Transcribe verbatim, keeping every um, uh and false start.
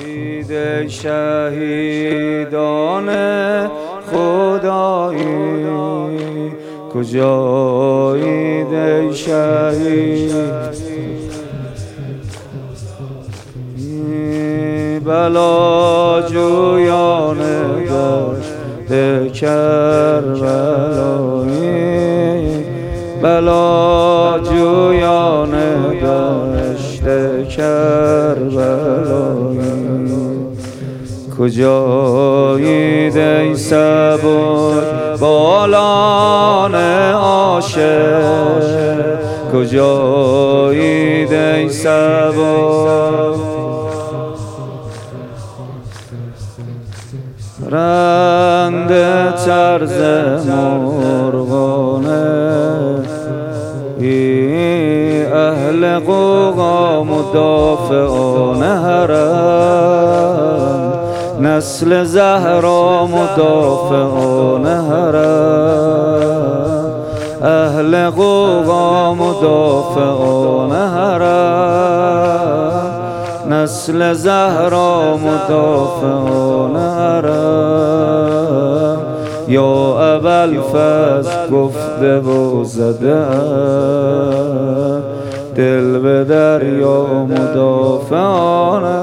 عید شهیدان خدایی کجایید ای شهید بلا جویان دشت کربلایی بلا جویان دشت کربلایی کجایید ای سبک بالان عاشق کجایید ای سبک رنده طرز مرغانه ای اهل قوقا مدافعان حرم نسل زهرا مدافعان حرم اهل قوقا مدافعان حرم نسل زهرا مدافعان حرم یا ابوالفضل گفته و زده دل به دریا مدافعان